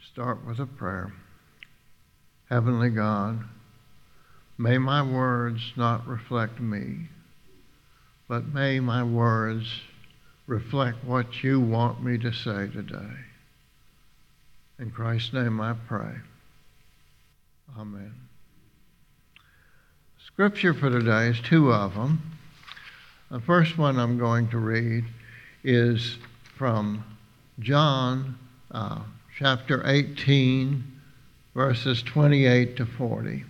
Start with a prayer. Heavenly God, may my words not reflect me, but may my words reflect what you want me to say today. In Christ's name I pray. Amen. Scripture for today is two of them. The first one I'm going to read is from John chapter 18, verses 28 to 40.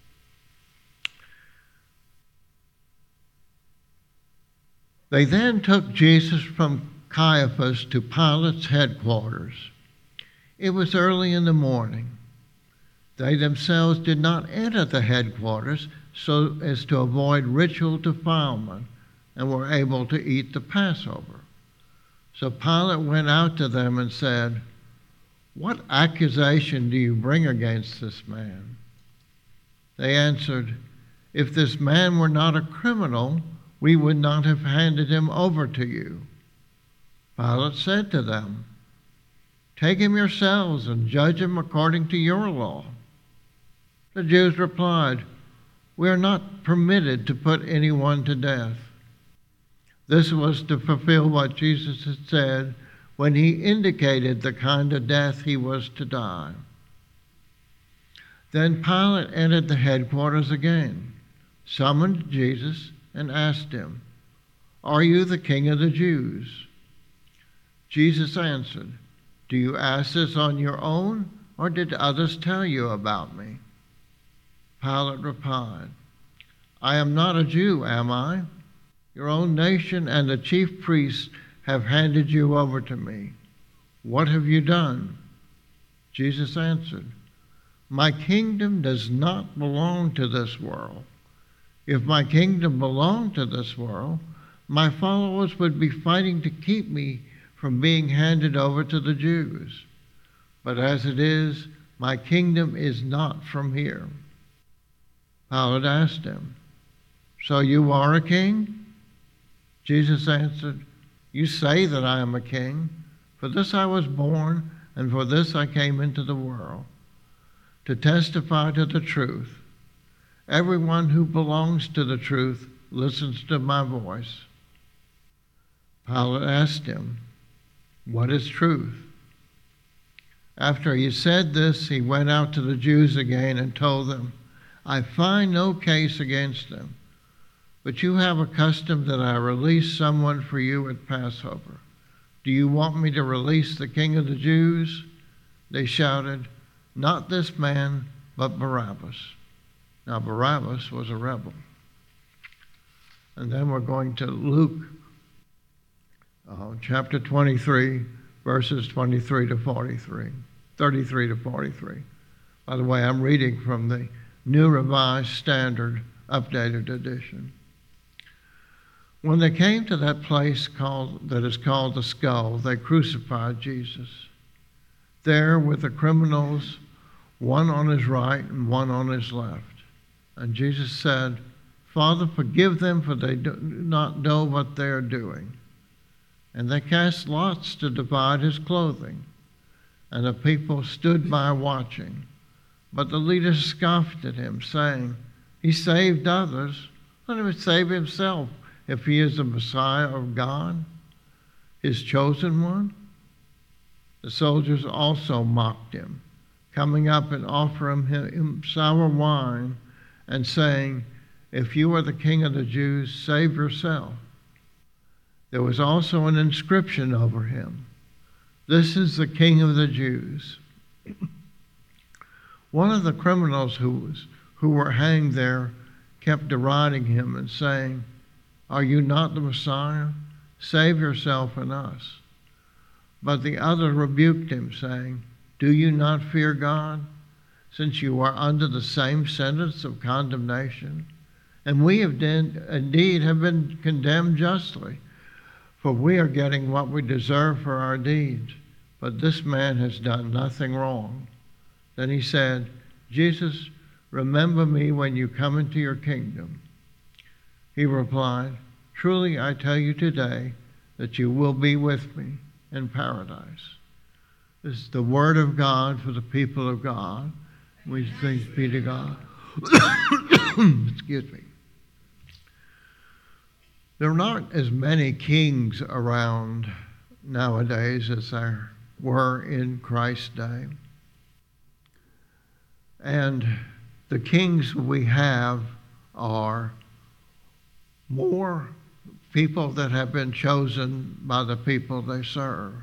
They then took Jesus from Caiaphas to Pilate's headquarters. It was early in the morning. They themselves did not enter the headquarters so as to avoid ritual defilement, and were able to eat the Passover. So Pilate went out to them and said, "What accusation do you bring against this man?" They answered, "If this man were not a criminal, we would not have handed him over to you." Pilate said to them, "Take him yourselves and judge him according to your law." The Jews replied, "We are not permitted to put anyone to death." This was to fulfill what Jesus had said when he indicated the kind of death he was to die. Then Pilate entered the headquarters again, summoned Jesus, and asked him, "Are you the king of the Jews?" Jesus answered, "Do you ask this on your own, or did others tell you about me?" Pilate replied, "I am not a Jew, am I? Your own nation and the chief priests have handed you over to me. What have you done?" Jesus answered, "My kingdom does not belong to this world. If my kingdom belonged to this world, my followers would be fighting to keep me from being handed over to the Jews. But as it is, my kingdom is not from here." Pilate asked him, "So you are a king?" Jesus answered, "You say that I am a king. For this I was born, and for this I came into the world, to testify to the truth. Everyone who belongs to the truth listens to my voice." Pilate asked him, "What is truth?" After he said this, he went out to the Jews again and told them, "I find no case against them. But you have a custom that I release someone for you at Passover. Do you want me to release the king of the Jews?" They shouted, "Not this man, but Barabbas." Now Barabbas was a rebel. And then we're going to Luke chapter 23, verses 33 to 43, 33 to 43. By the way, I'm reading from the New Revised Standard Updated Edition. When they came to that place that is called the Skull, they crucified Jesus. There were the criminals, one on his right and one on his left. And Jesus said, "Father, forgive them, for they do not know what they are doing." And they cast lots to divide his clothing. And the people stood by watching. But the leaders scoffed at him, saying, "He saved others. Let him save himself if he is the Messiah of God, his chosen one." The soldiers also mocked him, coming up and offering him sour wine and saying, "If you are the king of the Jews, save yourself." There was also an inscription over him, "This is the King of the Jews." One of the criminals who were hanged there kept deriding him and saying, "Are you not the Messiah? Save yourself and us." But the other rebuked him, saying, "Do you not fear God, since you are under the same sentence of condemnation? And we have indeed have been condemned justly, for we are getting what we deserve for our deeds. But this man has done nothing wrong." Then he said, "Jesus, remember me when you come into your kingdom." He replied, "Truly I tell you today that you will be with me in paradise." This is the Word of God for the people of God. We thanks be to God. Excuse me. There are not as many kings around nowadays as there were in Christ's day. And the kings we have are more people that have been chosen by the people they serve.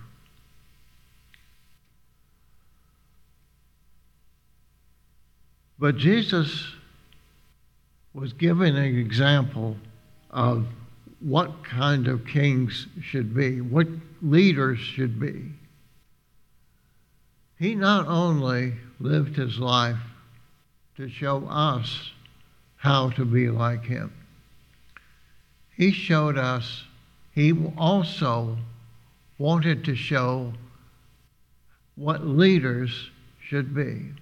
But Jesus was giving an example of what kind of kings should be, what leaders should be. He not only lived his life to show us how to be like him, he showed us, he also wanted to show what leaders should be.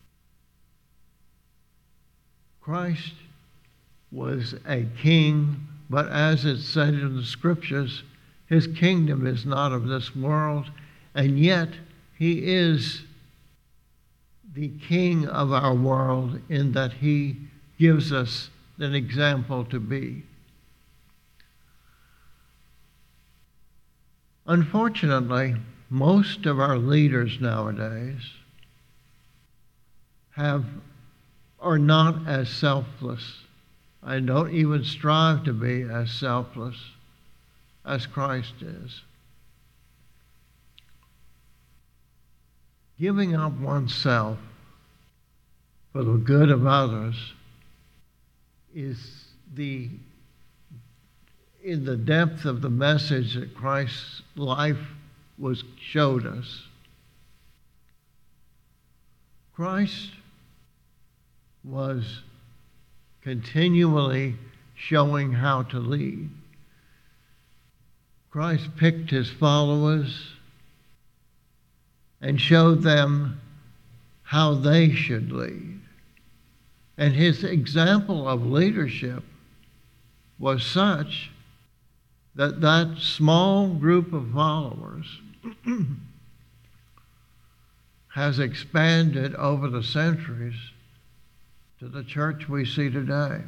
Christ was a king, but as it's said in the scriptures, his kingdom is not of this world, and yet he is the king of our world in that he gives us an example to be. Unfortunately, most of our leaders nowadays are not as selfless. I don't even strive to be as selfless as Christ is. Giving up oneself for the good of others is in the depth of the message that Christ's life showed us. Christ was continually showing how to lead. Christ picked his followers and showed them how they should lead. And his example of leadership was such that that small group of followers has expanded over the centuries to the church we see today.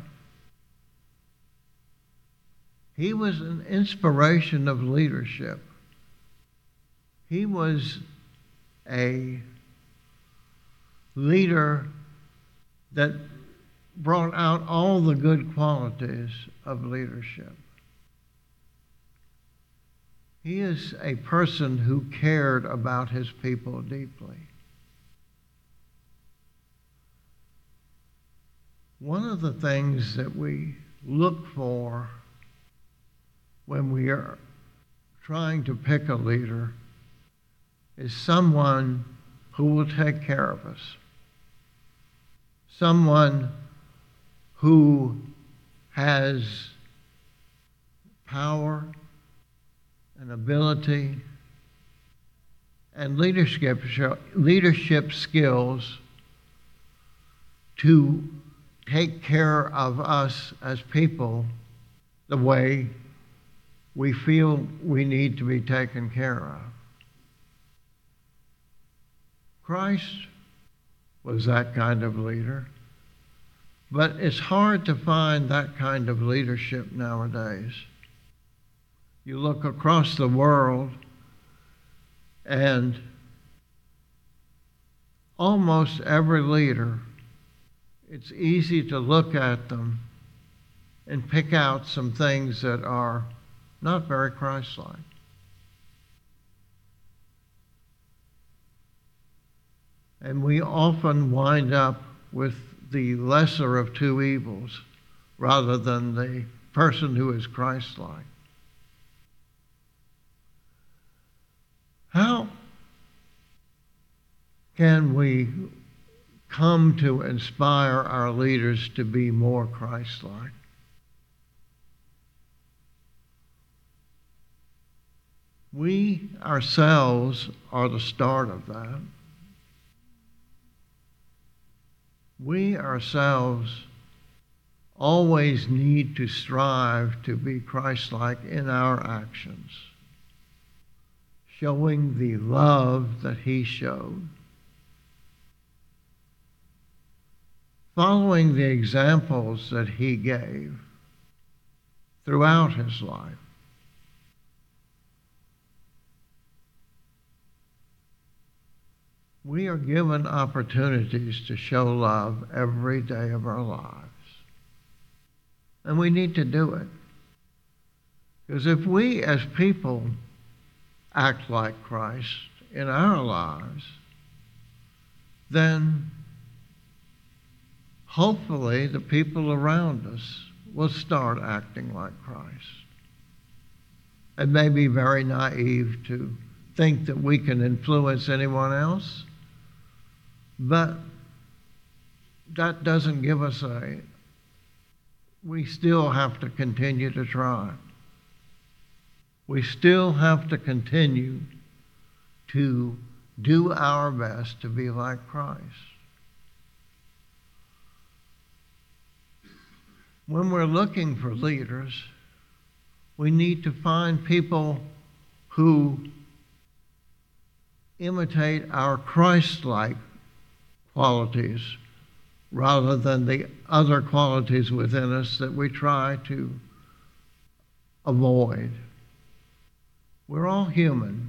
He was an inspiration of leadership. He was a leader that brought out all the good qualities of leadership. He is a person who cared about his people deeply. One of the things that we look for when we are trying to pick a leader is someone who will take care of us. Someone who has power and ability and leadership skills to take care of us as people the way we feel we need to be taken care of. Christ was that kind of leader, but it's hard to find that kind of leadership nowadays. You look across the world and almost every leader, it's easy to look at them and pick out some things that are not very Christ-like. And we often wind up with the lesser of two evils rather than the person who is Christ-like. How can we come to inspire our leaders to be more Christ-like? We ourselves are the start of that. We ourselves always need to strive to be Christ-like in our actions, showing the love that he showed, following the examples that he gave throughout his life. We are given opportunities to show love every day of our lives. And we need to do it. Because if we as people act like Christ in our lives, then hopefully the people around us will start acting like Christ. It may be very naive to think that we can influence anyone else, but that doesn't give us we still have to continue to try. We still have to continue to do our best to be like Christ. When we're looking for leaders, we need to find people who imitate our Christ-like qualities rather than the other qualities within us that we try to avoid. We're all human.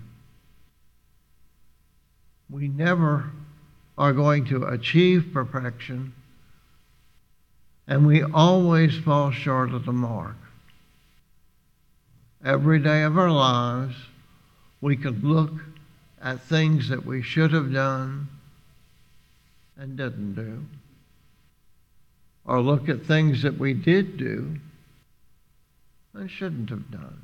We never are going to achieve perfection, and we always fall short of the mark. Every day of our lives, we can look at things that we should have done and didn't do, or look at things that we did do and shouldn't have done.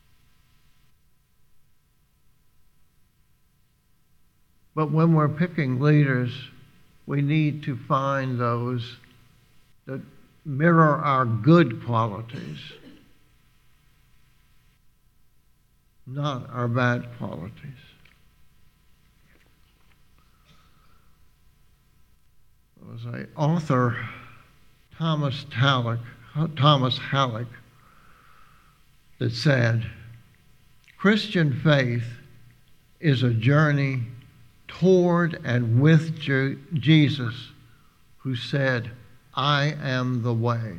But when we're picking leaders, we need to find those that mirror our good qualities, not our bad qualities. There was an author, Thomas Halleck, that said, Christian faith is a journey toward and with Jesus, who said, I am the way.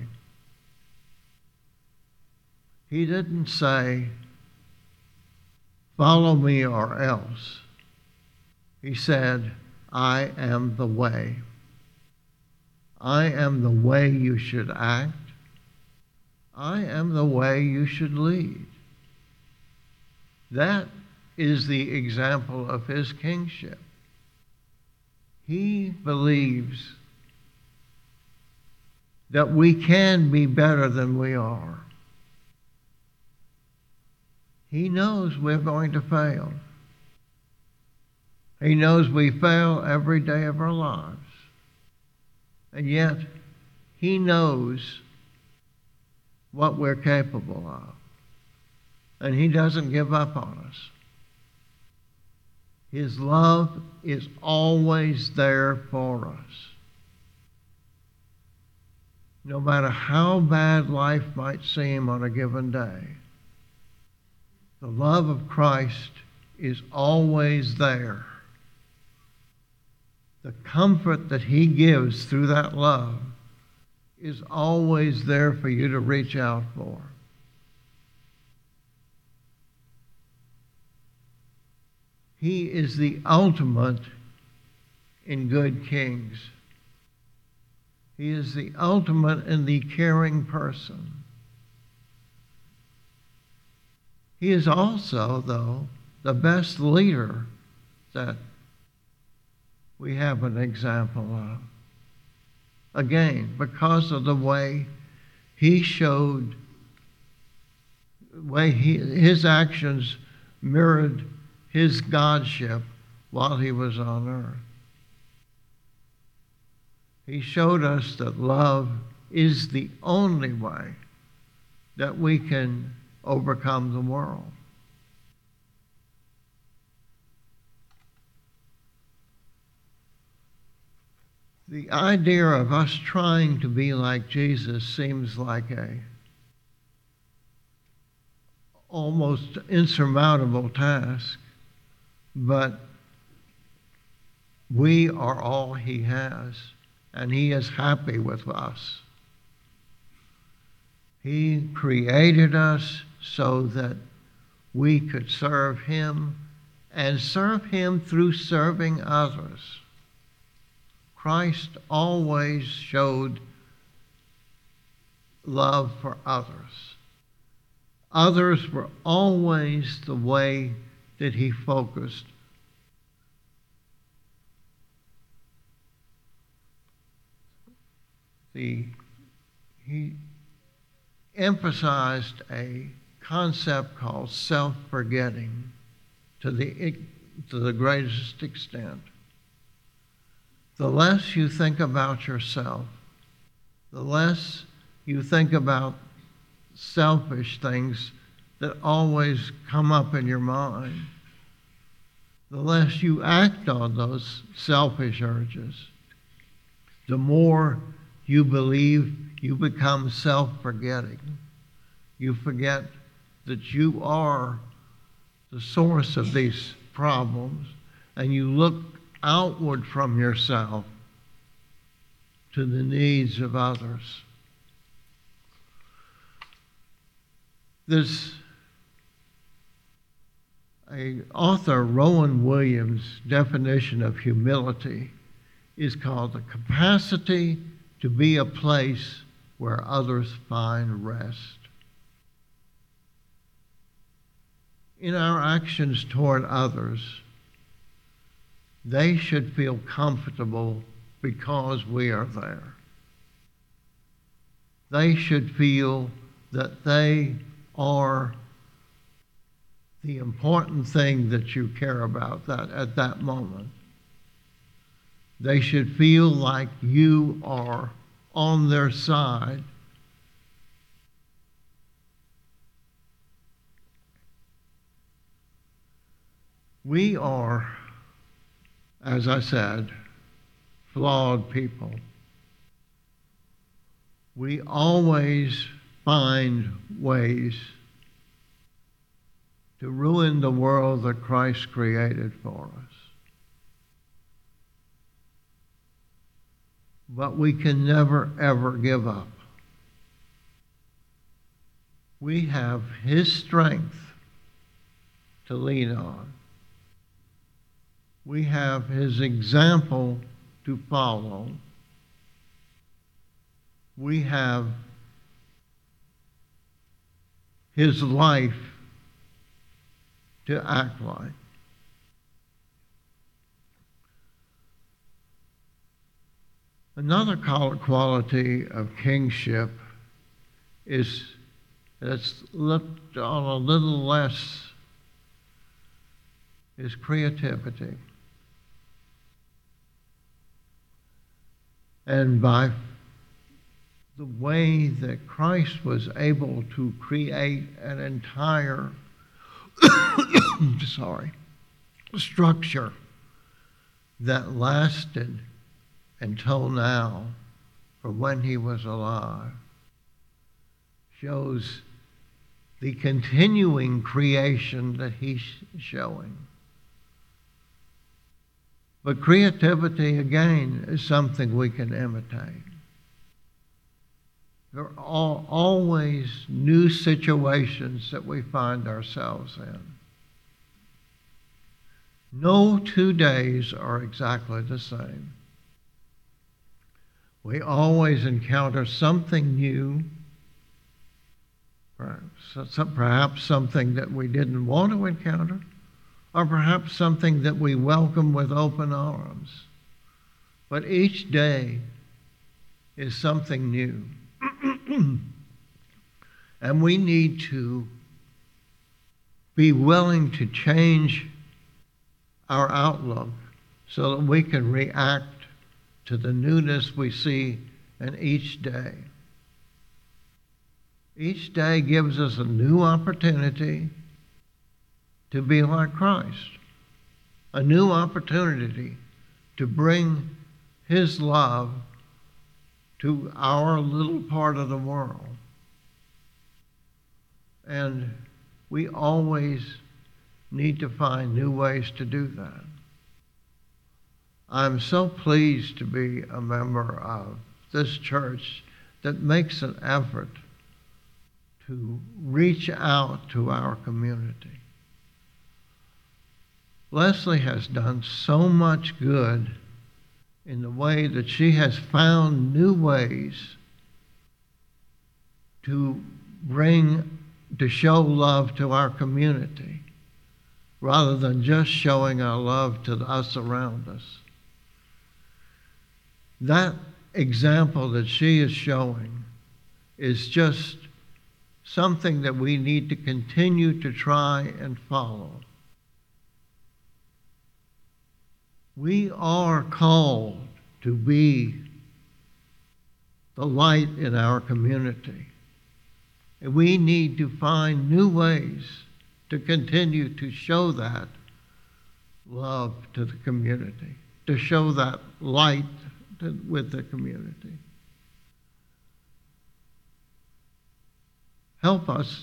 He didn't say, follow me or else. He said, I am the way. I am the way you should act. I am the way you should lead. That is the example of his kingship. He believes that we can be better than we are. He knows we're going to fail. He knows we fail every day of our lives. And yet, he knows what we're capable of. And he doesn't give up on us. His love is always there for us. No matter how bad life might seem on a given day, the love of Christ is always there. The comfort that he gives through that love is always there for you to reach out for. He is the ultimate in good kings. He is the ultimate in the caring person. He is also, though, the best leader that we have an example of. Again, because of the way he showed, his actions mirrored his godship while he was on earth. He showed us that love is the only way that we can overcome the world. The idea of us trying to be like Jesus seems like a almost insurmountable task. but we are all he has, and he is happy with us. He created us so that we could serve him and serve him through serving others. Christ always showed love for others. Others were always the way that he focused. He emphasized a concept called self-forgetting to the greatest extent. The less you think about yourself, the less you think about selfish things that always come up in your mind, the less you act on those selfish urges, the more you believe you become self-forgetting. You forget that you are the source of these problems, and you look outward from yourself to the needs of others. There's an author, Rowan Williams' definition of humility is called the capacity to be a place where others find rest. In our actions toward others, they should feel comfortable because we are there. They should feel that they are the important thing that you care about at that moment. They should feel like you are on their side. We are, as I said, flawed people. We always find ways to ruin the world that Christ created for us. But we can never, ever give up. We have his strength to lean on. We have his example to follow. We have his life to act like. Another quality of kingship is that's looked on a little less is creativity. And by the way that Christ was able to create an entire structure that lasted until now, from when he was alive, shows the continuing creation that he's showing. But creativity, again, is something we can imitate. There are always new situations that we find ourselves in. No 2 days are exactly the same. We always encounter something new, perhaps something that we didn't want to encounter, or perhaps something that we welcome with open arms. But each day is something new. And we need to be willing to change our outlook so that we can react to the newness we see in each day. Each day gives us a new opportunity to be like Christ, a new opportunity to bring his love to our little part of the world. And we always need to find new ways to do that. I'm so pleased to be a member of this church that makes an effort to reach out to our community. Leslie has done so much good in the way that she has found new ways to show love to our community rather than just showing our love to us around us. That example that she is showing is just something that we need to continue to try and follow. We are called to be the light in our community. And we need to find new ways to continue to show that love to the community, to show that light with the community. Help us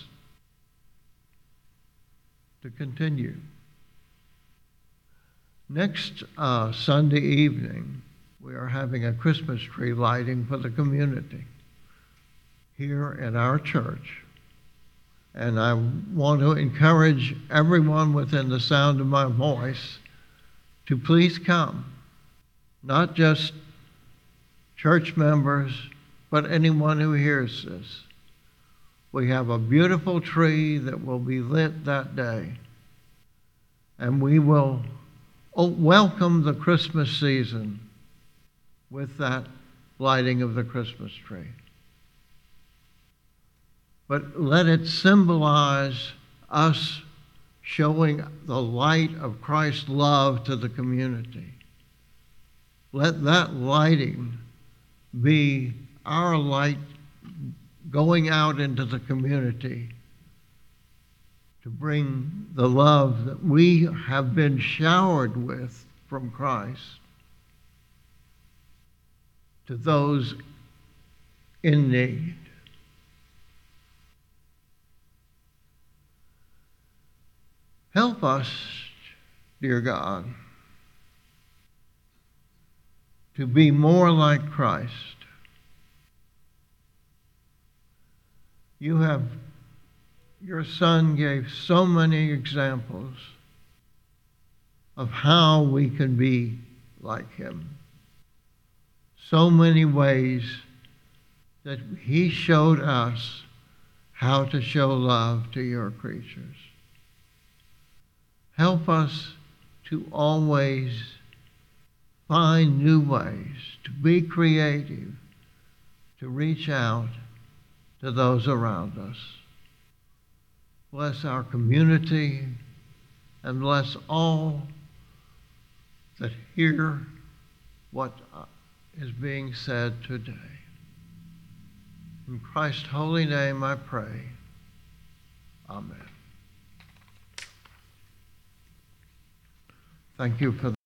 to continue. Next Sunday evening, we are having a Christmas tree lighting for the community here in our church. And I want to encourage everyone within the sound of my voice to please come. Not just church members, but anyone who hears this. We have a beautiful tree that will be lit that day. And we will welcome the Christmas season with that lighting of the Christmas tree. But let it symbolize us showing the light of Christ's love to the community. Let that lighting be our light going out into the community to bring the love that we have been showered with from Christ to those in need. Help us, dear God, to be more like Christ. Your Son gave so many examples of how we can be like him. So many ways that he showed us how to show love to your creatures. Help us to always find new ways, to be creative, to reach out to those around us. Bless our community and bless all that hear what is being said today. In Christ's holy name I pray. Amen. Thank you for